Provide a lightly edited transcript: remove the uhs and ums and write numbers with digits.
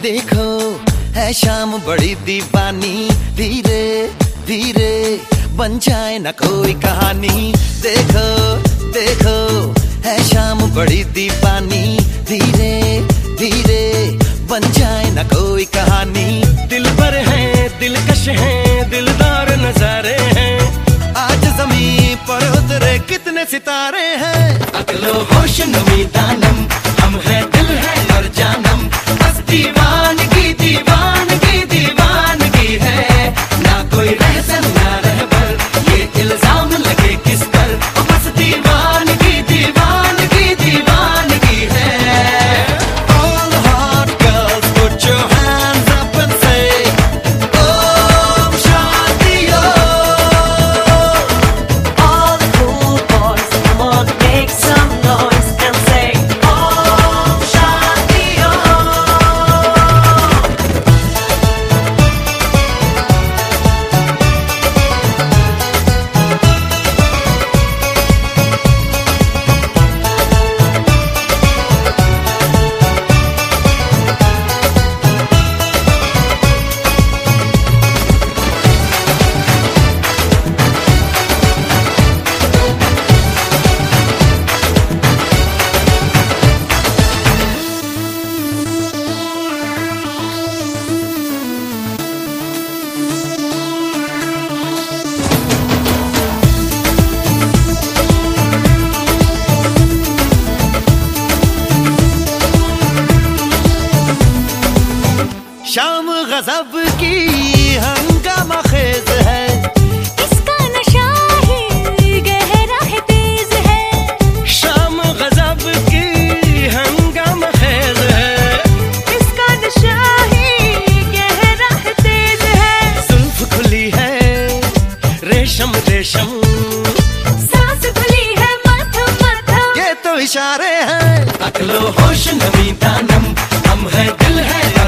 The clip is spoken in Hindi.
देखो है शाम बड़ी दीवानी, धीरे धीरे बन जाए न कोई कहानी। देखो देखो है शाम बड़ी दीवानी, धीरे धीरे बन जाए न कोई कहानी। दिल भर है, दिलकश है, दिलदार नजारे हैं। आज ज़मीं पर उतरे कितने सितारे हैं। अकलो होश नमी दानम, हम है दिल है और जानम। बस दीवानगी दीवानगी दीवानगी है, ना कोई रहसन ना रहबर, ये इल्जाम लगे किस पर। बस दीवानगी दीवानगी दीवानगी है। All the hot girls put your hands up and say Om Shanti Om. All the cool boys, come on, make some noise and say Om Shanti Om. शाम गजब की हंगामा खेज है, इसका नशा ही गहरा है, तेज है। शाम गजब की हंगामा खेज है। इसका नशा ही गहरा है, तेज है। जुल्फ खुली है रेशम रेशम, सांस खुली है मथम मथम। ये तो इशारे हैं। अकलो होश नमी दानम, हम है दिल है